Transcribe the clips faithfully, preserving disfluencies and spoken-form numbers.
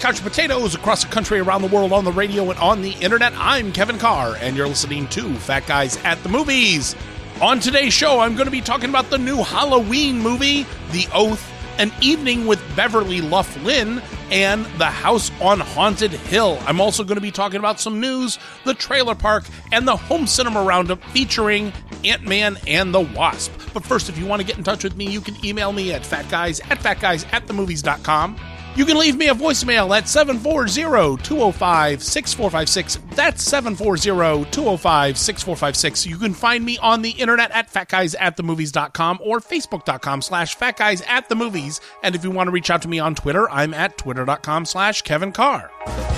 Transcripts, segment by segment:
couch potatoes across the country, around the world, on the radio, and on the internet. I'm Kevin Carr, and you're listening to Fat Guys at the Movies. On today's show, I'm going to be talking about the new Halloween movie, The Oath, An Evening with Beverly Luff Linn, and The House on Haunted Hill. I'm also going to be talking about some news, the trailer park, and the home cinema roundup featuring Ant-Man and the Wasp. But first, if you want to get in touch with me, you can email me at fatguys at fatguysatthemovies dot com. You can leave me a voicemail at seven four zero, two zero five, six four five six. That's seven four zero, two zero five, six four five six. You can find me on the internet at fatguysatthemovies dot com or facebook.com slash fatguysatthemovies. And if you want to reach out to me on Twitter, I'm at twitter.com slash Kevin Carr.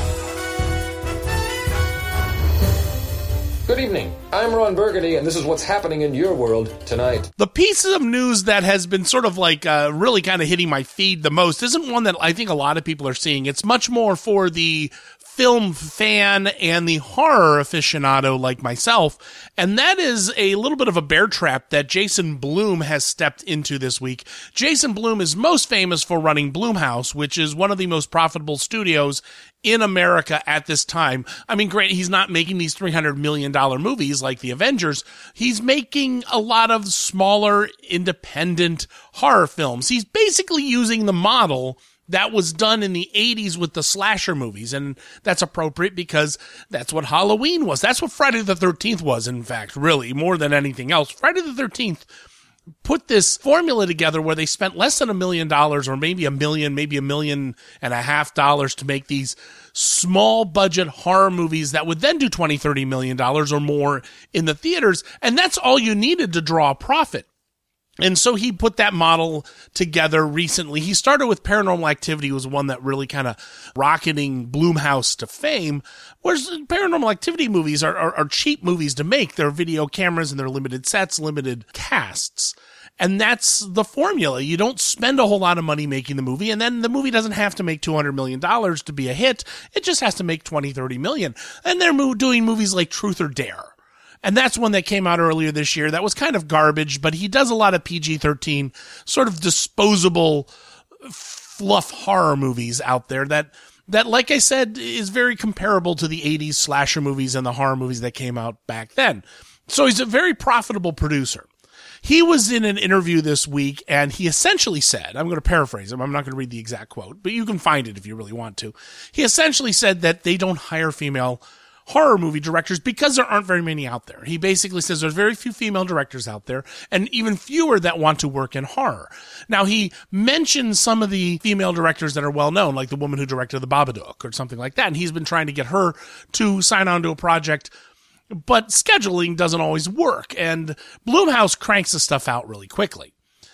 Good evening. I'm Ron Burgundy, and this is what's happening in your world tonight. The piece of news that has been sort of like uh, really kind of hitting my feed the most isn't one that I think a lot of people are seeing. It's much more for the film fan and the horror aficionado like myself, and that is a little bit of a bear trap that Jason Blum has stepped into this week. Jason Blum is most famous for running Blumhouse, which is one of the most profitable studios in America at this time. I mean, great, he's not making these three hundred million dollars movies like the Avengers. He's making a lot of smaller, independent horror films. He's basically using the model that was done in the eighties with the slasher movies, and that's appropriate because that's what Halloween was. That's what Friday the thirteenth was, in fact, really, more than anything else. Friday the thirteenth put this formula together where they spent less than a million dollars, or maybe a million, maybe a million and a half dollars to make these small budget horror movies that would then do twenty, thirty million dollars or more in the theaters, and that's all you needed to draw a profit. And so he put that model together recently. He started with Paranormal Activity, was one that really kind of rocketing Blumhouse to fame. Whereas Paranormal Activity movies are, are, are cheap movies to make. They're video cameras and they're limited sets, limited casts. And that's the formula. You don't spend a whole lot of money making the movie, and then the movie doesn't have to make two hundred million dollars to be a hit. It just has to make twenty, thirty million. And they're mo- doing movies like Truth or Dare. And that's one that came out earlier this year. That was kind of garbage, but he does a lot of P G thirteen, sort of disposable fluff horror movies out there that, that, like I said, is very comparable to the eighties slasher movies and the horror movies that came out back then. So he's a very profitable producer. He was in an interview this week, and he essentially said, I'm going to paraphrase him, I'm not going to read the exact quote, but you can find it if you really want to. He essentially said that they don't hire female horror movie directors because there aren't very many out there. He basically says there's very few female directors out there, and even fewer that want to work in horror. Now, he mentioned some of the female directors that are well known, like the woman who directed The Babadook or something like that, and he's been trying to get her to sign on to a project, but scheduling doesn't always work, and Blumhouse cranks the stuff out really quickly.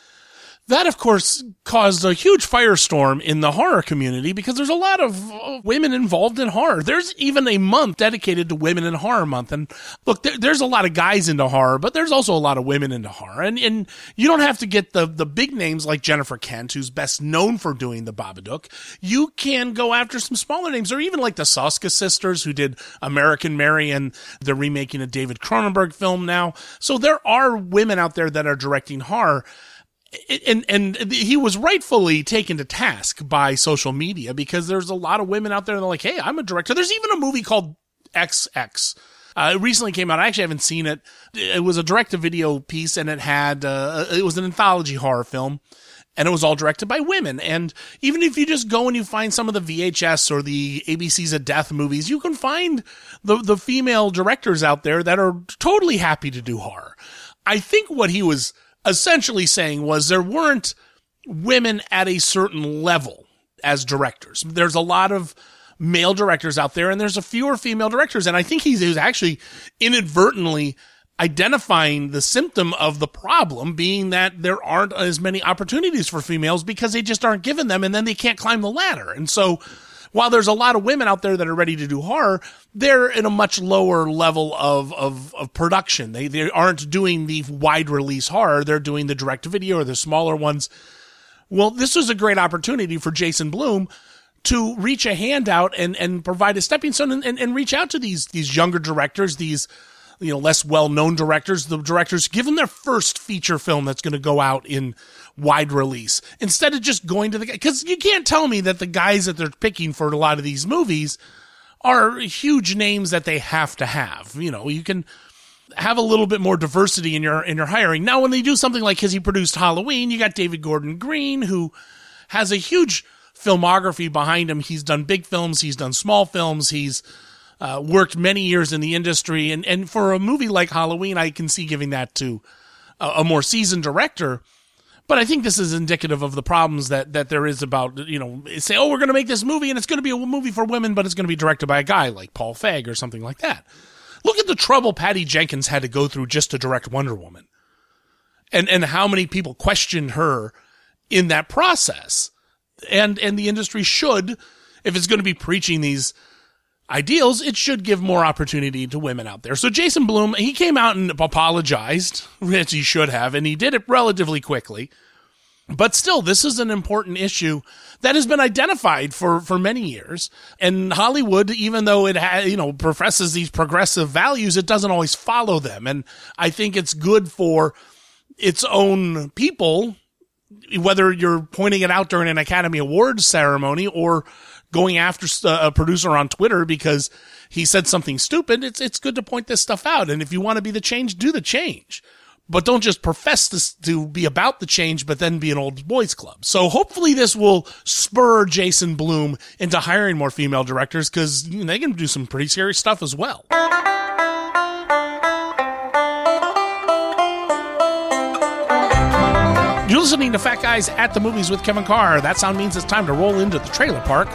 That, of course, caused a huge firestorm in the horror community because there's a lot of uh, women involved in horror. There's even a month dedicated to Women in Horror Month. And look, there, there's a lot of guys into horror, but there's also a lot of women into horror. And, and you don't have to get the, the big names like Jennifer Kent, who's best known for doing The Babadook. You can go after some smaller names, or even like the Soska sisters, who did American Mary, and they're remaking a David Cronenberg film now. So there are women out there that are directing horror. And, and he was rightfully taken to task by social media because there's a lot of women out there that are like, hey, I'm a director. There's even a movie called X X. Uh, it recently came out. I actually haven't seen it. It was a direct-to-video piece, and it had, uh, it was an anthology horror film, and it was all directed by women. And even if you just go and you find some of the V H S or the A B C's of Death movies, you can find the, the female directors out there that are totally happy to do horror. I think what he was essentially saying was there weren't women at a certain level as directors. There's a lot of male directors out there, and there's a fewer female directors. And I think he's, he was actually inadvertently identifying the symptom of the problem being that there aren't as many opportunities for females because they just aren't given them, and then they can't climb the ladder. And so while there's a lot of women out there that are ready to do horror, they're in a much lower level of, of, of production. They, they aren't doing the wide release horror. They're doing the direct to video or the smaller ones. Well, this was a great opportunity for Jason Blum to reach a hand out and, and provide a stepping stone and, and, and reach out to these, these younger directors, these you know, less well-known directors, the directors, give them their first feature film that's going to go out in wide release. Instead of just going to the, because you can't tell me that the guys that they're picking for a lot of these movies are huge names that they have to have. You know, you can have a little bit more diversity in your in your hiring. Now, when they do something like his, he produced Halloween, you got David Gordon Green, who has a huge filmography behind him. He's done big films, he's done small films, he's uh, worked many years in the industry. And, and for a movie like Halloween, I can see giving that to a, a more seasoned director. But I think this is indicative of the problems that, that there is about, you know, say, oh, we're going to make this movie and it's going to be a movie for women, but it's going to be directed by a guy like Paul Feig or something like that. Look at the trouble Patty Jenkins had to go through just to direct Wonder Woman. And and how many people questioned her in that process. And and the industry should, if it's going to be preaching these ideals, it should give more opportunity to women out there. So Jason Blum, he came out and apologized, which he should have, and he did it relatively quickly. But still, this is an important issue that has been identified for, for many years. And Hollywood, even though it ha, you know, professes these progressive values, it doesn't always follow them. And I think it's good for its own people, whether you're pointing it out during an Academy Awards ceremony or going after a producer on Twitter because he said something stupid. It's, it's good to point this stuff out. And if you want to be the change, do the change. But don't just profess this to be about the change, but then be an old boys club. So hopefully this will spur Jason Blum into hiring more female directors, because you know, they can do some pretty serious stuff as well. You're listening to Fat Guys at the Movies with Kevin Carr. That sound means it's time to roll into the trailer park.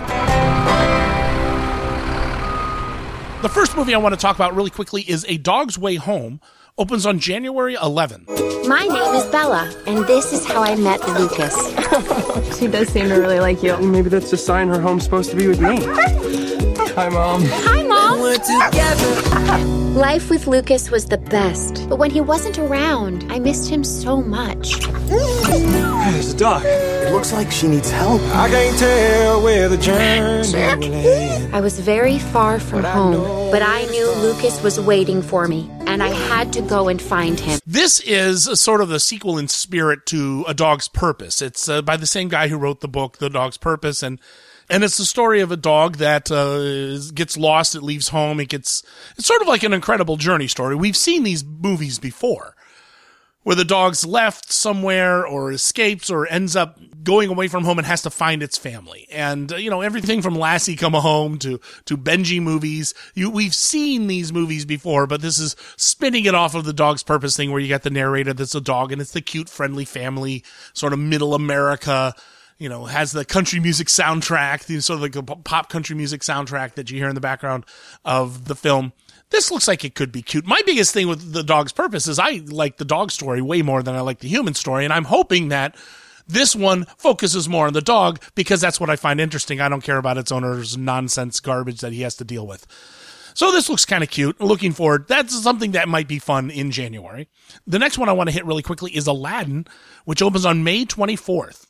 The first movie I want to talk about really quickly is A Dog's Way Home. Opens on January eleventh. My name is Bella, and this is how I met Lucas. She does seem to really like you. Maybe that's a sign her home's supposed to be with me. Hi, Mom. Hi, Mom. We're together. Life with Lucas was the best, but when he wasn't around, I missed him so much. There's a dog. It looks like she needs help. I can't tell where the journey will end. I was very far from home, but I knew Lucas was waiting for me, and I had to go and find him. This is a sort of the sequel in spirit to A Dog's Purpose. It's uh, by the same guy who wrote the book, The Dog's Purpose, and And it's the story of a dog that uh, gets lost, it leaves home, it gets, it's sort of like an incredible journey story. We've seen these movies before, where the dog's left somewhere or escapes or ends up going away from home and has to find its family. And, uh, you know, everything from Lassie Come Home to, to Benji movies, you, we've seen these movies before, but this is spinning it off of the Dog's Purpose thing, where you got the narrator that's a dog and it's the cute, friendly family, sort of middle America. You know, has the country music soundtrack, the sort of like a pop country music soundtrack that you hear in the background of the film. This looks like it could be cute. My biggest thing with The Dog's Purpose is I like the dog story way more than I like the human story, and I'm hoping that this one focuses more on the dog, because that's what I find interesting. I don't care about its owner's nonsense garbage that he has to deal with. So this looks kind of cute. Looking forward. That's something that might be fun in January. The next one I want to hit really quickly is Aladdin, which opens on May twenty-fourth.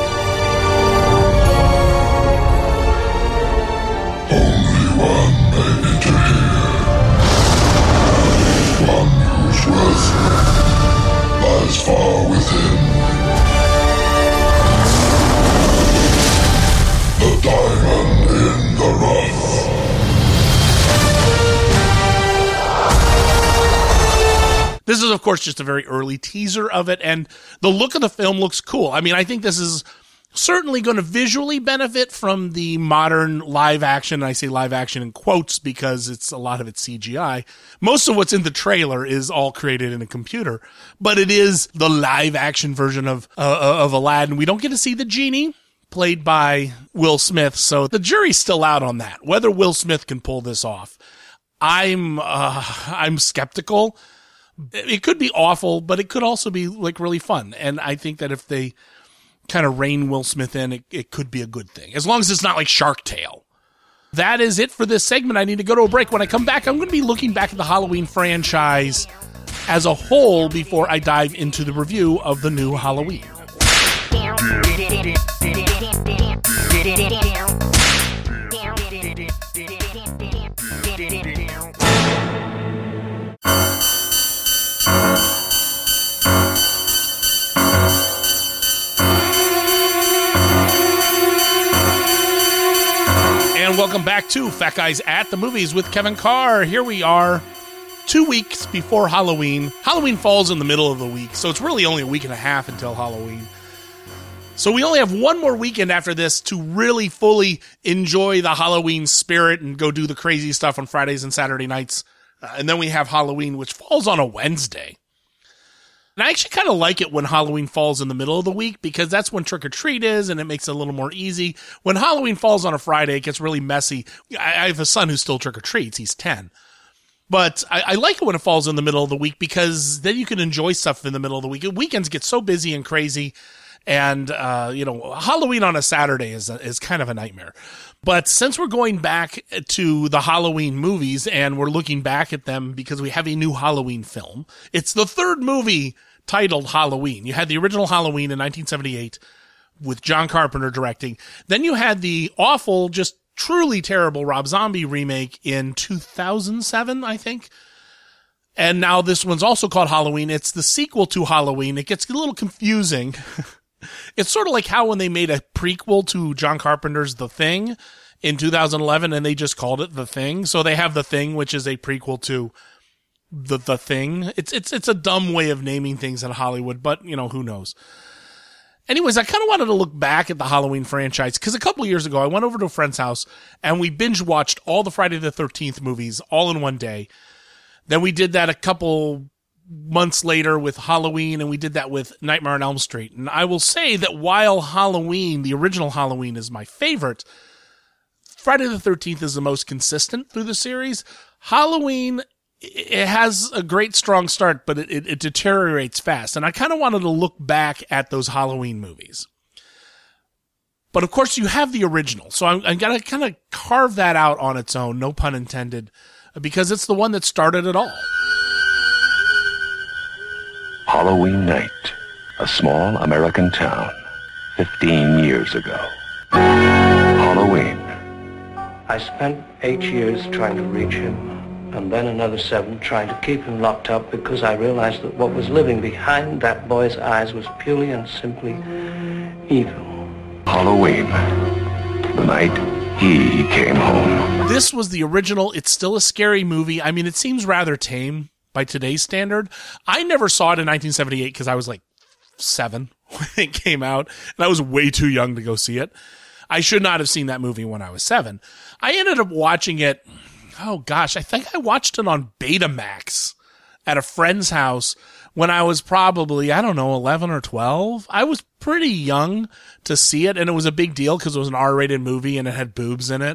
Only one may enter here. One whose worth lies far within. The diamond in the rough. This is, of course, just a very early teaser of it, and the look of the film looks cool. I mean, I think this is certainly going to visually benefit from the modern live action. I say live action in quotes because it's a lot of it's C G I. Most of what's in the trailer is all created in a computer, but it is the live action version of uh, of Aladdin. We don't get to see the genie, played by Will Smith, so the jury's still out on that, whether Will Smith can pull this off. I'm uh, I'm skeptical. It could be awful, but it could also be like really fun, and I think that if they kind of rein Will Smith in, it, it could be a good thing, as long as it's not like Shark Tale. That is it for this segment. I need to go to a break. When I come back, I'm going to be looking back at the Halloween franchise as a whole before I dive into the review of the new Halloween. Welcome back to Fat Guys at the Movies with Kevin Carr. Here we are, two weeks before Halloween. Halloween falls in the middle of the week, so it's really only a week and a half until Halloween. So we only have one more weekend after this to really fully enjoy the Halloween spirit and go do the crazy stuff on Fridays and Saturday nights. Uh, and then we have Halloween, which falls on a Wednesday. And I actually kind of like it when Halloween falls in the middle of the week because that's when Trick or Treat is and it makes it a little more easy. When Halloween falls on a Friday, it gets really messy. I, I have a son who still Trick or Treats. He's ten. But I, I like it when it falls in the middle of the week because then you can enjoy stuff in the middle of the week. Weekends get so busy and crazy. And, uh, you know, Halloween on a Saturday is a, is kind of a nightmare. But since we're going back to the Halloween movies and we're looking back at them because we have a new Halloween film, it's the third movie titled Halloween. You had the original Halloween in nineteen seventy-eight with John Carpenter directing. Then you had the awful, just truly terrible Rob Zombie remake in two thousand seven, I think. And now this one's also called Halloween. It's the sequel to Halloween. It gets a little confusing. It's sort of like how when they made a prequel to John Carpenter's The Thing in two thousand eleven and they just called it The Thing. So they have The Thing, which is a prequel to The The Thing. It's it's it's a dumb way of naming things in Hollywood, but you know, who knows. Anyways, I kind of wanted to look back at the Halloween franchise because a couple years ago I went over to a friend's house and we binge watched all the Friday the thirteenth movies all in one day. Then we did that a couple months later with Halloween, and we did that with Nightmare on Elm Street. And I will say that while Halloween, the original Halloween, is my favorite, Friday the thirteenth is the most consistent through the series. Halloween, it has a great strong start, but it, it, it deteriorates fast. And I kind of wanted to look back at those Halloween movies. But of course, you have the original. So I'm, I'm going to kind of carve that out on its own, no pun intended, because it's the one that started it all. Halloween night, a small American town, fifteen years ago. Halloween. I spent eight years trying to reach him, and then another seven trying to keep him locked up because I realized that what was living behind that boy's eyes was purely and simply evil. Halloween, the night he came home. This was the original. It's still a scary movie. I mean, it seems rather tame by today's standard. I never saw it in nineteen seventy-eight because I was like seven when it came out, and I was way too young to go see it. I should not have seen that movie when I was seven. I ended up watching it, oh gosh, I think I watched it on Betamax at a friend's house when I was probably, I don't know, eleven or twelve. I was pretty young to see it, and it was a big deal because it was an R-rated movie and it had boobs in it.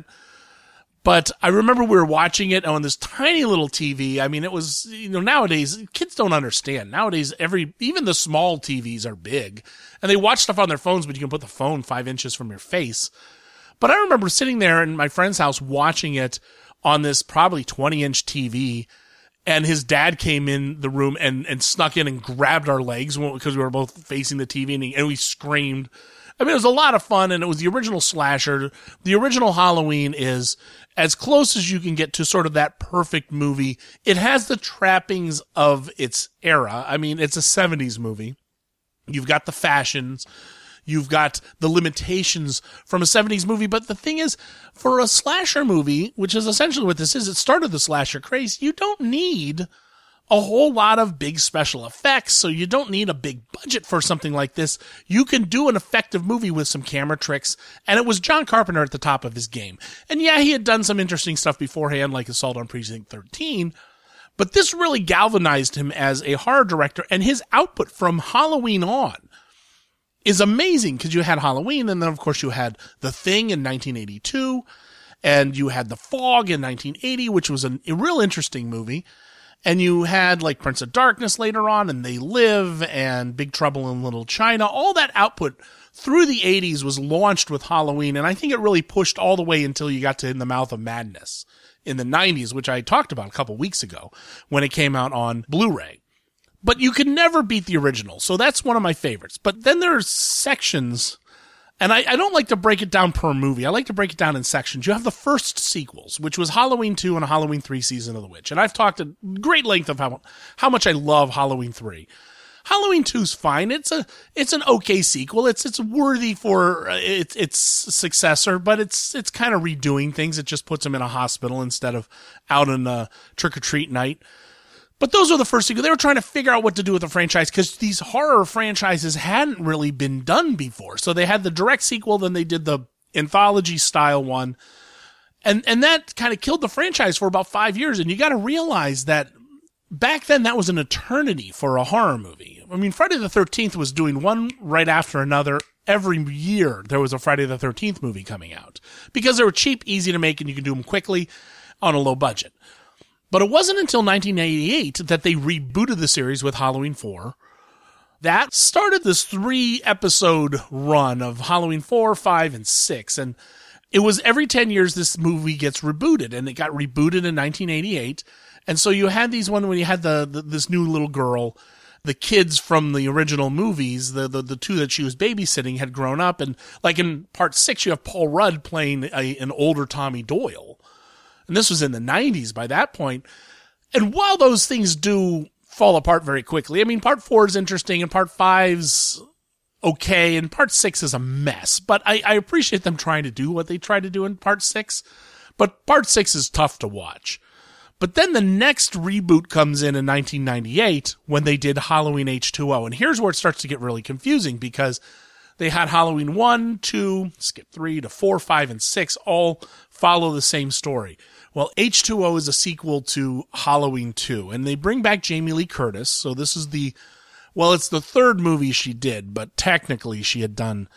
But I remember we were watching it on this tiny little T V. I mean, it was, you know, nowadays, kids don't understand. Nowadays, every, even the small T Vs are big. And they watch stuff on their phones, but you can put the phone five inches from your face. But I remember sitting there in my friend's house watching it on this probably twenty-inch T V. And his dad came in the room and, and snuck in and grabbed our legs because we were both facing the T V, and, he, and we screamed. I mean, it was a lot of fun, and it was the original slasher. The original Halloween is as close as you can get to sort of that perfect movie. It has the trappings of its era. I mean, it's a seventies movie. You've got the fashions. You've got the limitations from a seventies movie. But the thing is, for a slasher movie, which is essentially what this is, it started the slasher craze, you don't need a whole lot of big special effects, so you don't need a big budget for something like this. You can do an effective movie with some camera tricks, and it was John Carpenter at the top of his game. And yeah, he had done some interesting stuff beforehand, like Assault on Precinct thirteen, but this really galvanized him as a horror director, and his output from Halloween on is amazing, because you had Halloween, and then of course you had The Thing in nineteen eighty-two, and you had The Fog in nineteen eighty, which was an, a real interesting movie. And you had like Prince of Darkness later on, and They Live, and Big Trouble in Little China. All that output through the eighties was launched with Halloween, and I think it really pushed all the way until you got to In the Mouth of Madness in the nineties, which I talked about a couple weeks ago when it came out on Blu-ray. But you could never beat the original, so that's one of my favorites. But then there's sections, and I, I don't like to break it down per movie. I like to break it down in sections. You have the first sequels, which was Halloween two and Halloween three Season of the Witch. And I've talked at great length of how, how much I love Halloween three. Halloween two's fine. It's a it's an okay sequel. It's it's worthy for uh, its its successor, but it's it's kind of redoing things. It just puts him in a hospital instead of out on a trick or treat night. But those are the first sequels. They were trying to figure out what to do with the franchise because these horror franchises hadn't really been done before. So they had the direct sequel, then they did the anthology style one. And and that kind of killed the franchise for about five years. And you got to realize that back then that was an eternity for a horror movie. I mean, Friday the thirteenth was doing one right after another. Every year there was a Friday the thirteenth movie coming out because they were cheap, easy to make, and you can do them quickly on a low budget. But it wasn't until nineteen eighty-eight that they rebooted the series with Halloween four. That started this three-episode run of Halloween four, five, and six. And it was every ten years this movie gets rebooted. And it got rebooted in nineteen eighty-eight. And so you had these one when you had the, the this new little girl, the kids from the original movies, the, the, the two that she was babysitting had grown up. And like in part six, you have Paul Rudd playing a, an older Tommy Doyle. And this was in the nineties by that point. And while those things do fall apart very quickly, I mean, part four is interesting and part five's okay and part six is a mess. But I, I appreciate them trying to do what they tried to do in part six. But part six is tough to watch. But then the next reboot comes in in nineteen ninety-eight when they did Halloween H two O. And here's where it starts to get really confusing because they had Halloween one, two, skip three to four, five, and six all follow the same story. Well, H two O is a sequel to Halloween two, and they bring back Jamie Lee Curtis. So this is the, well, it's the third movie she did, but technically she had done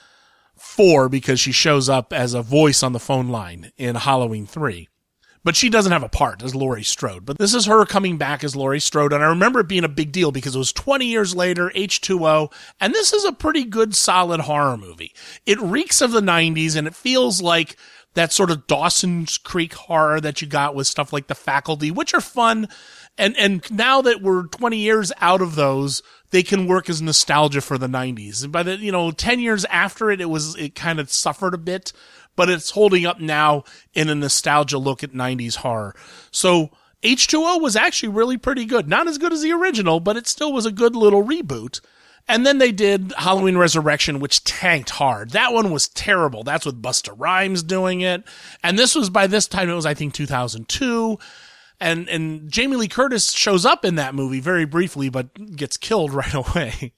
four because she shows up as a voice on the phone line in Halloween three. But she doesn't have a part as Laurie Strode. But this is her coming back as Laurie Strode. And I remember it being a big deal because it was twenty years later, H two O. And this is a pretty good, solid horror movie. It reeks of the nineties and it feels like that sort of Dawson's Creek horror that you got with stuff like The Faculty, which are fun. And, and now that we're twenty years out of those, they can work as nostalgia for the nineties. And by the, you know, ten years after it, it was, it kind of suffered a bit. But it's holding up now in a nostalgia look at nineties horror. So H two O was actually really pretty good. Not as good as the original, but it still was a good little reboot. And then they did Halloween Resurrection, which tanked hard. That one was terrible. That's with Busta Rhymes doing it. And this was, by this time, it was, I think, two thousand two. And, and Jamie Lee Curtis shows up in that movie very briefly, but gets killed right away.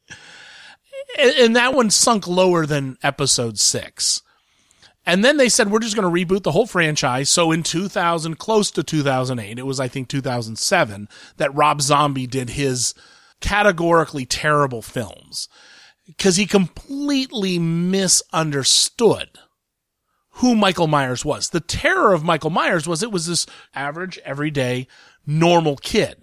And that one sunk lower than episode six. And then they said, we're just going to reboot the whole franchise. So in two thousand, close to two thousand eight, it was, I think, two thousand seven, that Rob Zombie did his categorically terrible films. Because he completely misunderstood who Michael Myers was. The terror of Michael Myers was it was this average, everyday, normal kid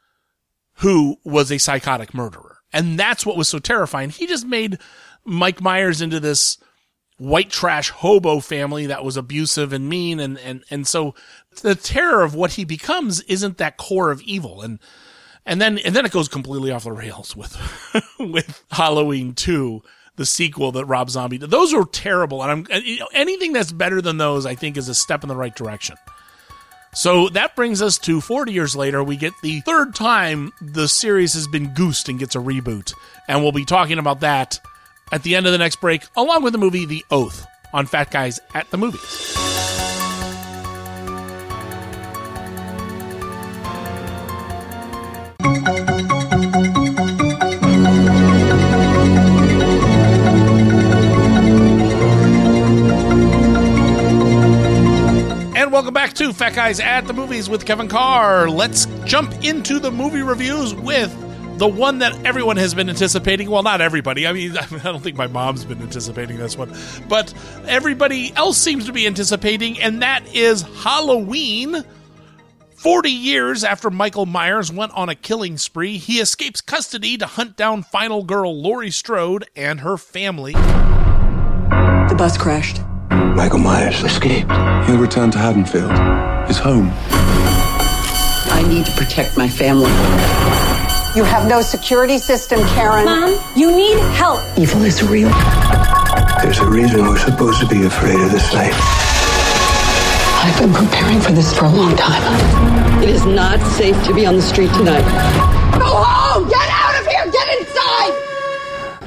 who was a psychotic murderer. And that's what was so terrifying. He just made Mike Myers into this white trash hobo family that was abusive and mean. And, and, and so the terror of what he becomes isn't that core of evil. And, and then, and then it goes completely off the rails with, with Halloween two, the sequel that Rob Zombie did. Those are terrible. And I'm, you know, anything that's better than those, I think, is a step in the right direction. So that brings us to forty years later. We get the third time the series has been goosed and gets a reboot. And we'll be talking about that at the end of the next break, along with the movie The Oath on Fat Guys at the Movies. And welcome back to Fat Guys at the Movies with Kevin Carr. Let's jump into the movie reviews with the one that everyone has been anticipating. Well, not everybody. I mean, I don't think my mom's been anticipating this one. But everybody else seems to be anticipating, and that is Halloween. forty years after Michael Myers went on a killing spree, he escapes custody to hunt down final girl Laurie Strode and her family. The bus crashed. Michael Myers escaped. He'll return to Haddonfield, his home. I need to protect my family. You have no security system, Karen. Mom, you need help. Evil is real. There's a reason we're supposed to be afraid of this night. I've been preparing for this for a long time. It is not safe to be on the street tonight. Go home! Get out of here! Get inside!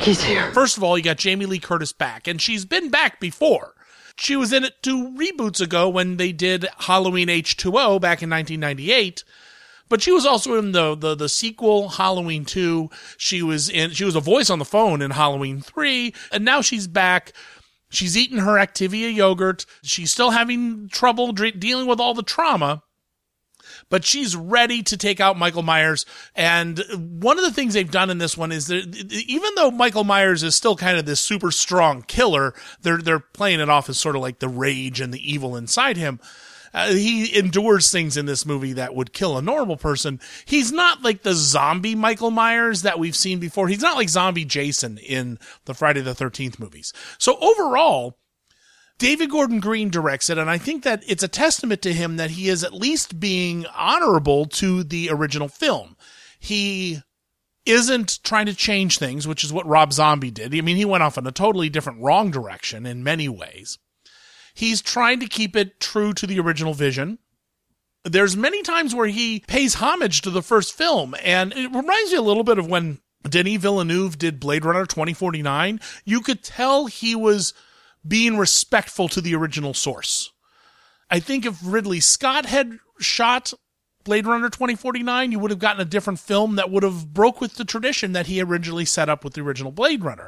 He's here. First of all, you got Jamie Lee Curtis back, and she's been back before. She was in it two reboots ago when they did Halloween H two O back in nineteen ninety-eight. But she was also in the, the, the sequel, Halloween two. She was in, she was a voice on the phone in Halloween three. And now she's back. She's eating her Activia yogurt. She's still having trouble dre- dealing with all the trauma. But she's ready to take out Michael Myers. And one of the things they've done in this one is that even though Michael Myers is still kind of this super strong killer, they're, they're playing it off as sort of like the rage and the evil inside him. Uh, he endures things in this movie that would kill a normal person. He's not like the zombie Michael Myers that we've seen before. He's not like zombie Jason in the Friday the thirteenth movies. So overall, David Gordon Green directs it, and I think that it's a testament to him that he is at least being honorable to the original film. He isn't trying to change things, which is what Rob Zombie did. I mean, he went off in a totally different wrong direction in many ways. He's trying to keep it true to the original vision. There's many times where he pays homage to the first film, and it reminds me a little bit of when Denis Villeneuve did Blade Runner twenty forty-nine. You could tell he was being respectful to the original source. I think if Ridley Scott had shot Blade Runner twenty forty-nine, you would have gotten a different film that would have broke with the tradition that he originally set up with the original Blade Runner.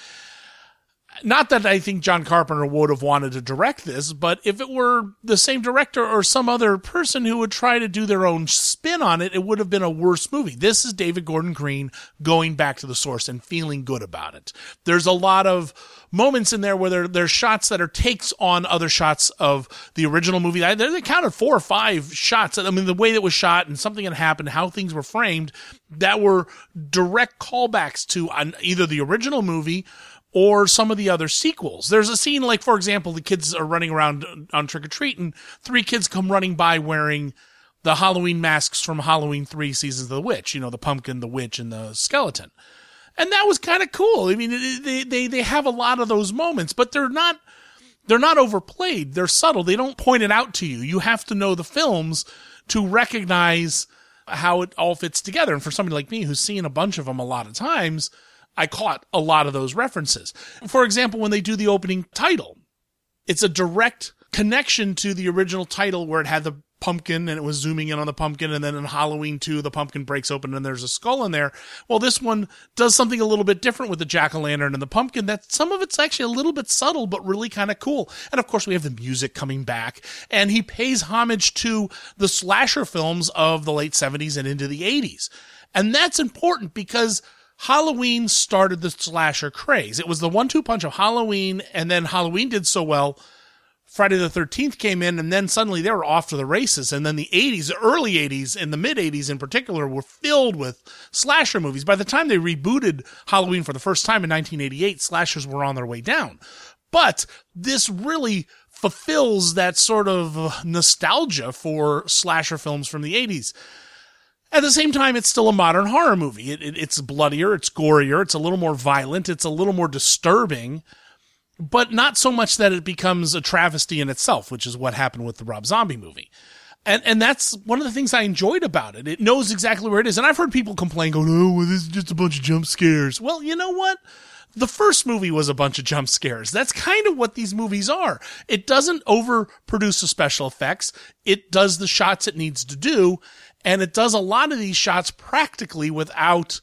Not that I think John Carpenter would have wanted to direct this, but if it were the same director or some other person who would try to do their own spin on it, it would have been a worse movie. This is David Gordon Green going back to the source and feeling good about it. There's a lot of moments in there where there, there's shots that are takes on other shots of the original movie. I, they counted four or five shots. I mean, the way that was shot and something that happened, how things were framed, that were direct callbacks to an, either the original movie or some of the other sequels. There's a scene like, for example, the kids are running around on trick-or-treat, and three kids come running by wearing the Halloween masks from Halloween three Seasons of the Witch, you know, the pumpkin, the witch, and the skeleton. And that was kind of cool. I mean, they, they, they have a lot of those moments, but they're not, they're not overplayed. They're subtle. They don't point it out to you. You have to know the films to recognize how it all fits together. And for somebody like me who's seen a bunch of them a lot of times, I caught a lot of those references. For example, when they do the opening title, it's a direct connection to the original title where it had the pumpkin and it was zooming in on the pumpkin, and then in Halloween two, the pumpkin breaks open and there's a skull in there. Well, this one does something a little bit different with the jack-o'-lantern and the pumpkin. That some of it's actually a little bit subtle, but really kind of cool. And of course, we have the music coming back, and he pays homage to the slasher films of the late seventies and into the eighties. And that's important because Halloween started the slasher craze. It was the one two punch of Halloween, and then Halloween did so well, Friday the thirteenth came in, and then suddenly they were off to the races. And then the eighties, the early eighties, and the mid-eighties in particular, were filled with slasher movies. By the time they rebooted Halloween for the first time in nineteen eighty-eight, slashers were on their way down. But this really fulfills that sort of nostalgia for slasher films from the eighties. At the same time, it's still a modern horror movie. It, it, it's bloodier, it's gorier, it's a little more violent, it's a little more disturbing, but not so much that it becomes a travesty in itself, which is what happened with the Rob Zombie movie. And and that's one of the things I enjoyed about it. It knows exactly where it is. And I've heard people complain, going, oh, well, this is just a bunch of jump scares. Well, you know what? The first movie was a bunch of jump scares. That's kind of what these movies are. It doesn't overproduce the special effects. It does the shots it needs to do. And it does a lot of these shots practically without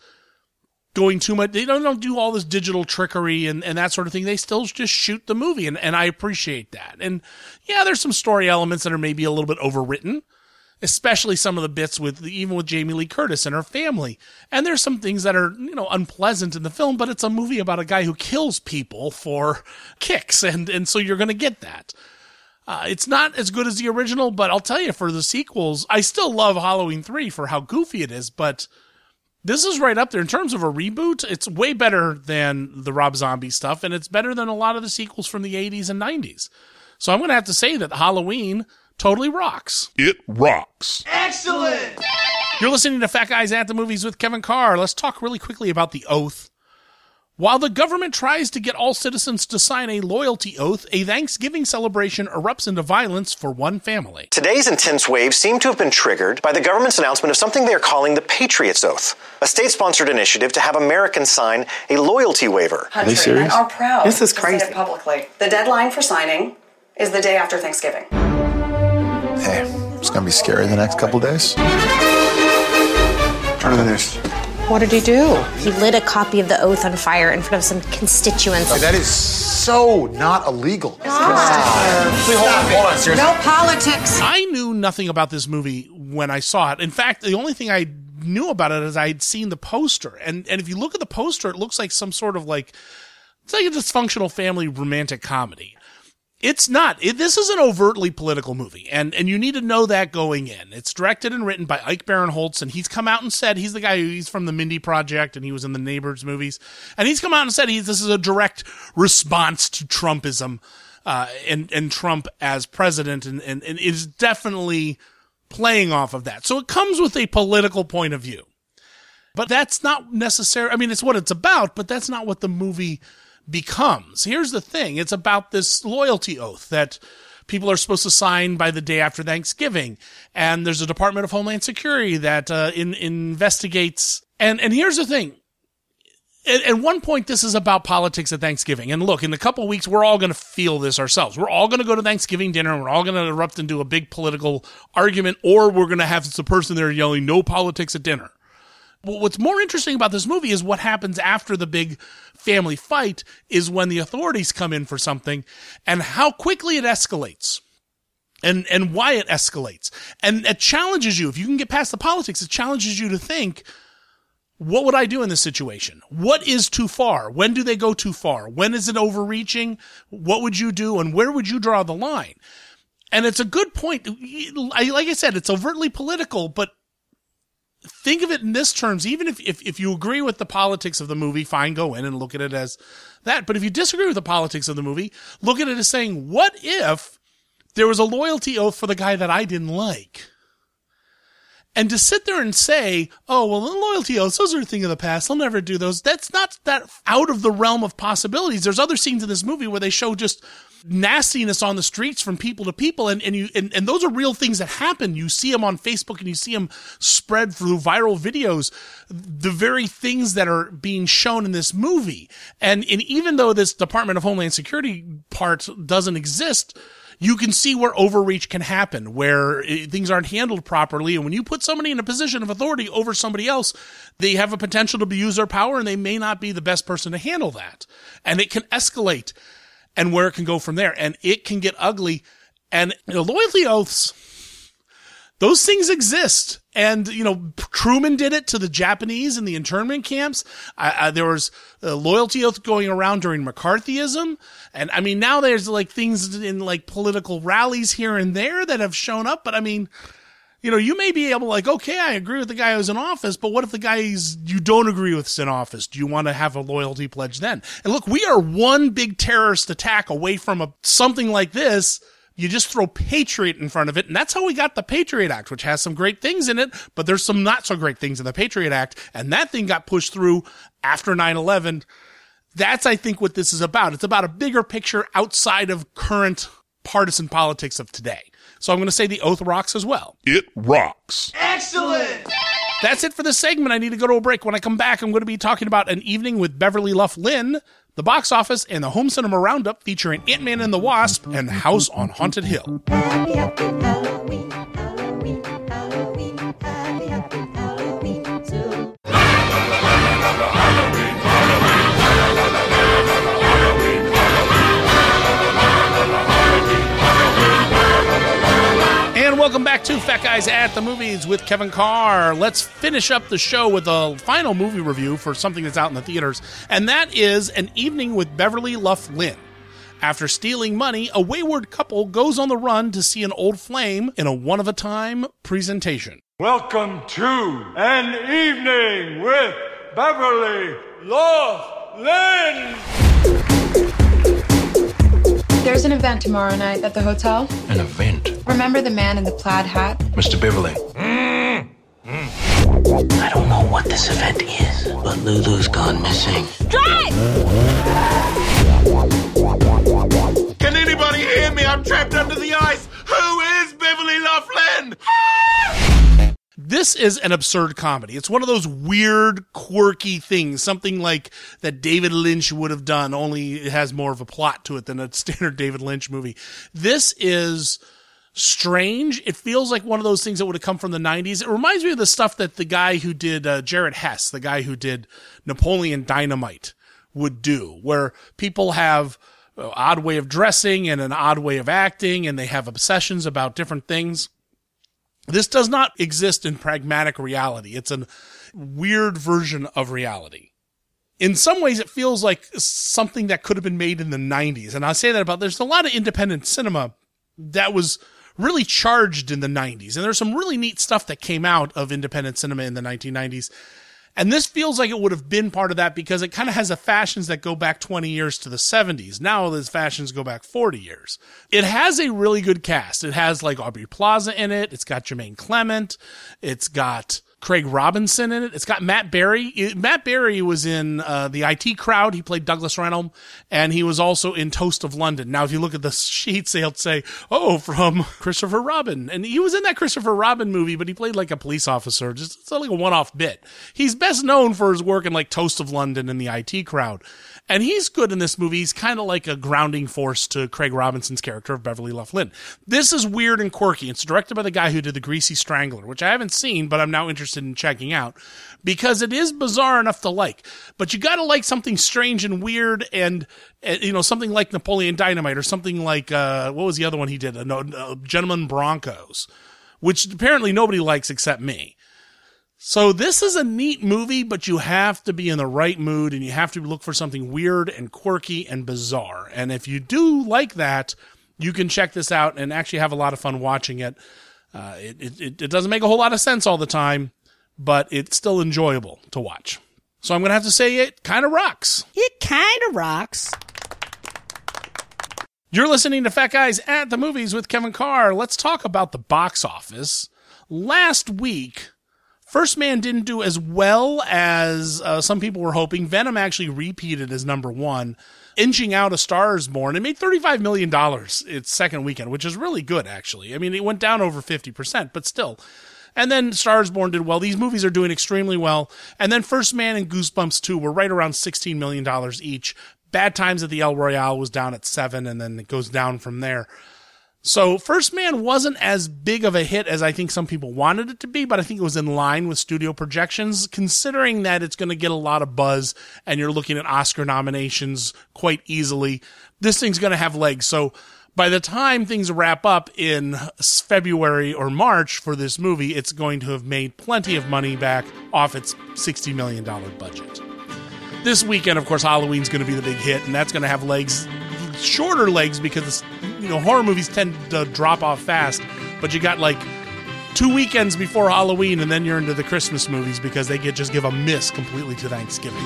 going too much. They don't, don't do all this digital trickery and, and that sort of thing. They still just shoot the movie, and, and I appreciate that. And yeah, there's some story elements that are maybe a little bit overwritten, especially some of the bits with, even with Jamie Lee Curtis and her family. And there's some things that are, you know, unpleasant in the film, but it's a movie about a guy who kills people for kicks. And, and so you're going to get that. Uh, it's not as good as the original, but I'll tell you, for the sequels, I still love Halloween three for how goofy it is, but this is right up there. In terms of a reboot, it's way better than the Rob Zombie stuff, and it's better than a lot of the sequels from the eighties and nineties. So I'm going to have to say that Halloween totally rocks. It rocks. Excellent! You're listening to Fat Guys at the Movies with Kevin Carr. Let's talk really quickly about The Oath. While the government tries to get all citizens to sign a loyalty oath, a Thanksgiving celebration erupts into violence for one family. Today's intense waves seem to have been triggered by the government's announcement of something they are calling the Patriots Oath, a state-sponsored initiative to have Americans sign a loyalty waiver. Are they serious? And are proud this is to crazy. say it publicly. The deadline for signing is the day after Thanksgiving. Hey, it's going to be scary the next couple days. Turn to the news. What did he do? He lit a copy of the oath on fire in front of some constituents. Hey, that is so not illegal. Ah. Wait, hold on, hold on, seriously. No politics. I knew nothing about this movie when I saw it. In fact, the only thing I knew about it is I'd seen the poster. And and if you look at the poster, it looks like some sort of like, it's like a dysfunctional family romantic comedy. It's not. It, this is an overtly political movie, and, and you need to know that going in. It's directed and written by Ike Barinholtz, and he's come out and said, he's the guy who, he's from the Mindy Project, and he was in the Neighbors movies, and he's come out and said he, this is a direct response to Trumpism, uh, and, and Trump as president, and, and, and is definitely playing off of that. So it comes with a political point of view. But that's not necessary. I mean, it's what it's about, but that's not what the movie becomes. Here's the thing. It's about this loyalty oath that people are supposed to sign by the day after Thanksgiving. And there's a Department of Homeland Security that uh, in, investigates. And, and here's the thing. At, at one point, this is about politics at Thanksgiving. And look, in a couple of weeks, we're all going to feel this ourselves. We're all going to go to Thanksgiving dinner, and we're all going to erupt into a big political argument, or we're going to have the person there yelling, "No politics at dinner." What's more interesting about this movie is what happens after the big family fight is when the authorities come in for something and how quickly it escalates and, and why it escalates. And it challenges you. If you can get past the politics, it challenges you to think, what would I do in this situation? What is too far? When do they go too far? When is it overreaching? What would you do? And where would you draw the line? And it's a good point. Like I said, it's overtly political, but think of it in this terms. Even if, if, if you agree with the politics of the movie, fine, go in and look at it as that. But if you disagree with the politics of the movie, look at it as saying, what if there was a loyalty oath for the guy that I didn't like? And to sit there and say, oh, well, the loyalty oaths, those are a thing of the past. I'll never do those. That's not that out of the realm of possibilities. There's other scenes in this movie where they show just nastiness on the streets from people to people. And, and you, and, and those are real things that happen. You see them on Facebook and you see them spread through viral videos, the very things that are being shown in this movie. And, and even though this Department of Homeland Security part doesn't exist, you can see where overreach can happen, where things aren't handled properly. And when you put somebody in a position of authority over somebody else, they have a potential to abuse their power, and they may not be the best person to handle that. And it can escalate, and where it can go from there. And it can get ugly. And you know, loyalty oaths, those things exist. And, you know, Truman did it to the Japanese in the internment camps. Uh, uh, there was a loyalty oath going around during McCarthyism. And I mean, now there's like things in like political rallies here and there that have shown up. But I mean, you know, you may be able to like, okay, I agree with the guy who's in office, but what if the guy you don't agree with is in office? Do you want to have a loyalty pledge then? And look, we are one big terrorist attack away from a, something like this. You just throw Patriot in front of it, and that's how we got the Patriot Act, which has some great things in it, but there's some not so great things in the Patriot Act, and that thing got pushed through after nine eleven. That's, I think, what this is about. It's about a bigger picture outside of current partisan politics of today. So I'm going to say the oath rocks as well. It rocks. Excellent! That's it for this segment. I need to go to a break. When I come back, I'm going to be talking about An Evening with Beverly Luff Linn, the box office, and the home cinema roundup featuring Ant-Man and the Wasp and House on Haunted Hill. Happy, happy Halloween, Halloween, Halloween, happy, happy Halloween too. And welcome back to Fat Guys at the Movies with Kevin Carr. Let's finish up the show with a final movie review for something that's out in the theaters, and that is An Evening with Beverly Luff Linn. After stealing money, a wayward couple goes on the run to see an old flame in a one-of-a-time presentation. Welcome to An Evening with Beverly Luff Linn. There's an event tomorrow night at the hotel. An event? Remember the man in the plaid hat? Mister Beverly. Mm. Mm. I don't know what this event is, but Lulu's gone missing. Drive! Can anybody hear me? I'm trapped under the ice. Who is Beverly Loughlin? This is an absurd comedy. It's one of those weird, quirky things, something like that David Lynch would have done, only it has more of a plot to it than a standard David Lynch movie. This is strange. It feels like one of those things that would have come from the nineties. It reminds me of the stuff that the guy who did uh, Jared Hess, the guy who did Napoleon Dynamite, would do, where people have an odd way of dressing and an odd way of acting, and they have obsessions about different things. This does not exist in pragmatic reality. It's a weird version of reality. In some ways, it feels like something that could have been made in the nineties. And I say that about, there's a lot of independent cinema that was really charged in the nineties. And there's some really neat stuff that came out of independent cinema in the nineteen nineties. And this feels like it would have been part of that because it kind of has the fashions that go back twenty years to the seventies. Now those fashions go back forty years. It has a really good cast. It has like Aubrey Plaza in it. It's got Jermaine Clement. It's got Craig Robinson in it. It's got Matt Berry. It, Matt Berry was in uh, the I T Crowd. He played Douglas Reynolds, and he was also in Toast of London. Now, if you look at the sheets, they'll say, oh, from Christopher Robin. And he was in that Christopher Robin movie, but he played like a police officer. Just it's like a one-off bit. He's best known for his work in like Toast of London and the I T Crowd. And he's good in this movie. He's kind of like a grounding force to Craig Robinson's character of Beverly Loughlin. This is weird and quirky. It's directed by the guy who did The Greasy Strangler, which I haven't seen, but I'm now interested in checking out because it is bizarre enough to like. But you got to like something strange and weird, and uh, you know, something like Napoleon Dynamite or something like uh, what was the other one he did? Uh, no, uh, Gentlemen Broncos, which apparently nobody likes except me. So this is a neat movie, but you have to be in the right mood and you have to look for something weird and quirky and bizarre. And if you do like that, you can check this out and actually have a lot of fun watching it. Uh, it, it, it doesn't make a whole lot of sense all the time, but it's still enjoyable to watch. So I'm going to have to say it kind of rocks. It kind of rocks. You're listening to Fat Guys at the Movies with Kevin Carr. Let's talk about the box office. Last week, First Man didn't do as well as uh, some people were hoping. Venom actually repeated as number one, inching out A Star Is Born. It made thirty-five million dollars its second weekend, which is really good, actually. I mean, it went down over fifty percent, but still. And then Star Is Born did well. These movies are doing extremely well. And then First Man and Goosebumps two were right around sixteen million dollars each. Bad Times at the El Royale was down at seven, and then it goes down from there. So First Man wasn't as big of a hit as I think some people wanted it to be, but I think it was in line with studio projections, considering that it's going to get a lot of buzz and you're looking at Oscar nominations quite easily. This thing's going to have legs. So by the time things wrap up in February or March for this movie, it's going to have made plenty of money back off its sixty million dollars budget. This weekend, of course, Halloween's going to be the big hit, and that's going to have legs, shorter legs, because you know horror movies tend to drop off fast, but you got like two weekends before Halloween, and then you're into the Christmas movies because they get just give a miss completely to Thanksgiving.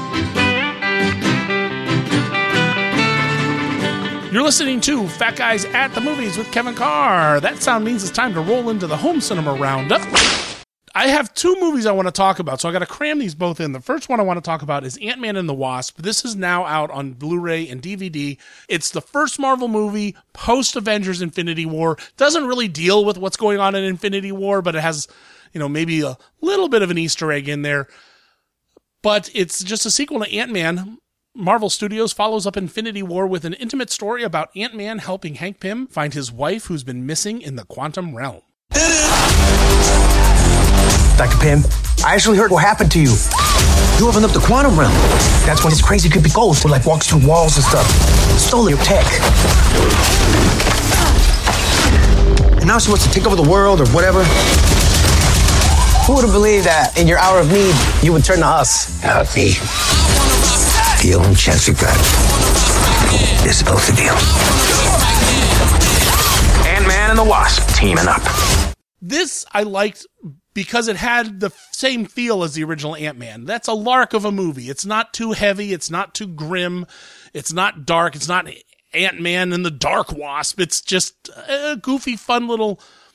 You're listening to Fat Guys at the Movies with Kevin Carr. That sound means it's time to roll into the home cinema roundup. I have two movies I want to talk about, so I got to cram these both in. The first one I want to talk about is Ant-Man and the Wasp. This is now out on Blu-ray and D V D. It's the first Marvel movie post-Avengers Infinity War. Doesn't really deal with what's going on in Infinity War, but it has, you know, maybe a little bit of an Easter egg in there. But it's just a sequel to Ant-Man. Marvel Studios follows up Infinity War with an intimate story about Ant-Man helping Hank Pym find his wife who's been missing in the quantum realm. Doctor Pym, I actually heard what happened to you. You opened up the quantum realm. That's when this crazy creepy ghost who like walks through walls and stuff stole your tech. And now she wants to take over the world or whatever. Who would have believed that in your hour of need, you would turn to us? Not me. The only chance we've got is both of you. Ant-Man and the Wasp teaming up. This I liked because it had the same feel as the original Ant-Man. That's a lark of a movie. It's not too heavy. It's not too grim. It's not dark. It's not Ant-Man and the Dark Wasp. It's just a goofy, fun little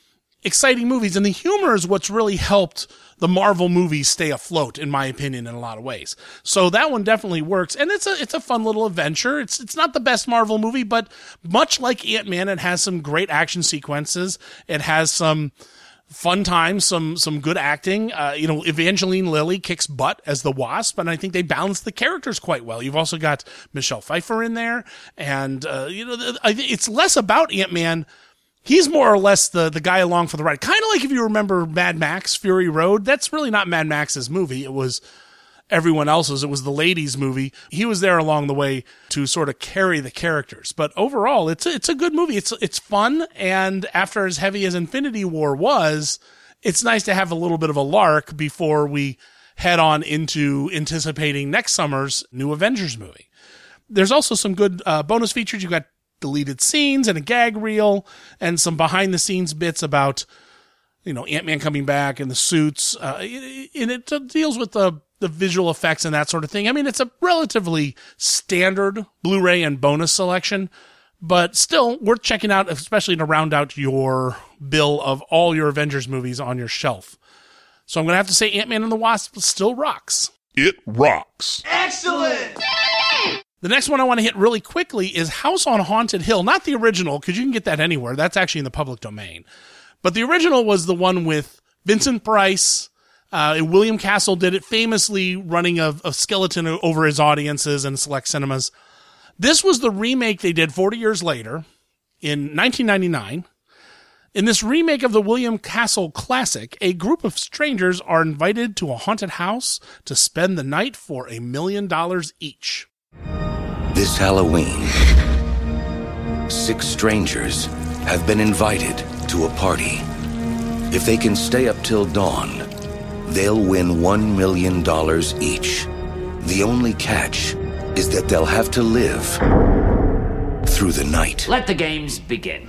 exciting movies. And the humor is what's really helped the Marvel movies stay afloat, in my opinion, in a lot of ways. So that one definitely works. And it's a, it's a fun little adventure. It's, it's not the best Marvel movie, but much like Ant-Man, it has some great action sequences. It has some fun times, some, some good acting. Uh, you know, Evangeline Lilly kicks butt as the Wasp, and I think they balance the characters quite well. You've also got Michelle Pfeiffer in there. And, uh, you know, I think it's less about Ant-Man. He's more or less the, the guy along for the ride. Kind of like if you remember Mad Max, Fury Road. That's really not Mad Max's movie. It was everyone else's. It was the ladies' movie. He was there along the way to sort of carry the characters. But overall, it's a, it's a good movie. It's it's fun. And after as heavy as Infinity War was, it's nice to have a little bit of a lark before we head on into anticipating next summer's new Avengers movie. There's also some good uh, bonus features. You've got deleted scenes and a gag reel and some behind the scenes bits about, you know, Ant-Man coming back and the suits. Uh, and it deals with the, the visual effects and that sort of thing. I mean, it's a relatively standard Blu-ray and bonus selection, but still worth checking out, especially to round out your bill of all your Avengers movies on your shelf. So I'm going to have to say Ant-Man and the Wasp still rocks. It rocks. Excellent! The next one I want to hit really quickly is House on Haunted Hill. Not the original, because you can get that anywhere. That's actually in the public domain. But the original was the one with Vincent Price. Uh, and William Castle did it, famously running a, a skeleton over his audiences in select cinemas. This was the remake they did forty years later, in nineteen ninety-nine. In this remake of the William Castle classic, a group of strangers are invited to a haunted house to spend the night for a million dollars each. This Halloween, six strangers have been invited to a party. If they can stay up till dawn, they'll win one million dollars each. The only catch is that they'll have to live through the night. Let the games begin.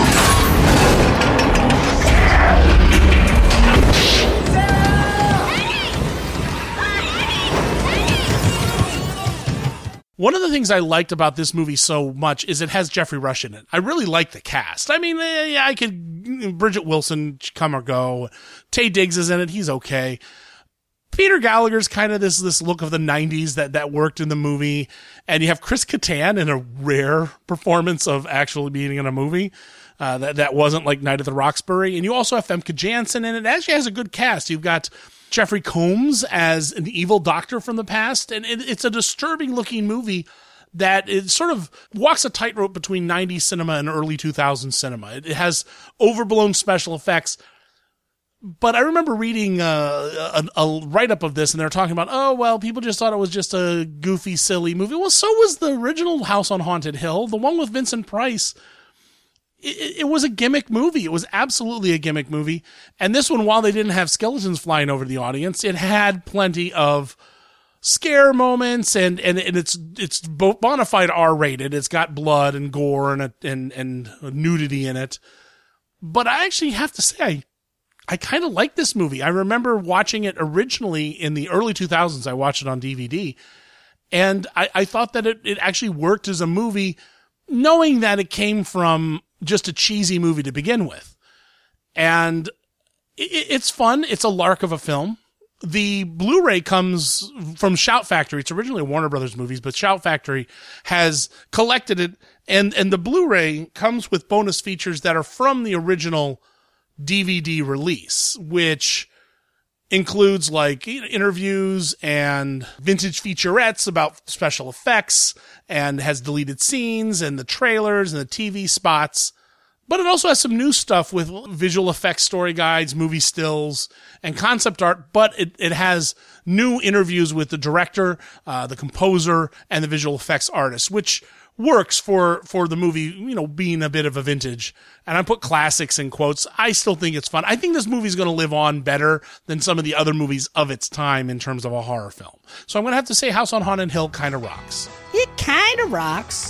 One of the things I liked about this movie so much is it has Jeffrey Rush in it. I really like the cast. I mean, eh, I could, Bridget Wilson, come or go. Taye Diggs is in it. He's okay. Peter Gallagher's kind of this, this look of the nineties that, that worked in the movie. And you have Chris Kattan in a rare performance of actually being in a movie. Uh, that, that wasn't like Night at the Roxbury. And you also have Femke Janssen in it. It actually has a good cast. You've got Jeffrey Combs as an evil doctor from the past. And it, it's a disturbing looking movie that it sort of walks a tightrope between nineties cinema and early two thousands cinema. It, it has overblown special effects. But I remember reading uh, a, a write-up of this, and they're talking about, oh, well, people just thought it was just a goofy, silly movie. Well, so was the original House on Haunted Hill, the one with Vincent Price. It, it was a gimmick movie. It was absolutely a gimmick movie. And this one, while they didn't have skeletons flying over the audience, it had plenty of scare moments, and, and, and it's it's bona fide R-rated. It's got blood and gore and, and, and nudity in it. But I actually have to say, I I kind of like this movie. I remember watching it originally in the early two thousands. I watched it on D V D, and I, I thought that it, it actually worked as a movie, knowing that it came from just a cheesy movie to begin with. And it, it's fun. It's a lark of a film. The Blu-ray comes from Shout Factory. It's originally a Warner Brothers movies, but Shout Factory has collected it, and, and the Blu-ray comes with bonus features that are from the original D V D release, which includes like interviews and vintage featurettes about special effects, and has deleted scenes and the trailers and the T V spots. But it also has some new stuff with visual effects, story guides, movie stills, and concept art. But it, it has new interviews with the director, uh, the composer, and the visual effects artist, which works for, for the movie, you know, being a bit of a vintage. And I put classics in quotes. I still think it's fun. I think this movie's going to live on better than some of the other movies of its time in terms of a horror film. So I'm going to have to say House on Haunted Hill kind of rocks. It kind of rocks.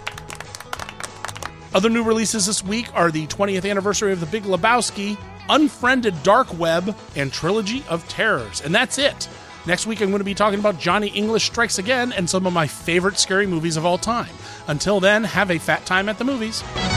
Other new releases this week are the twentieth anniversary of The Big Lebowski, Unfriended Dark Web, and Trilogy of Terrors. And that's it. Next week, I'm going to be talking about Johnny English Strikes Again and some of my favorite scary movies of all time. Until then, have a fat time at the movies.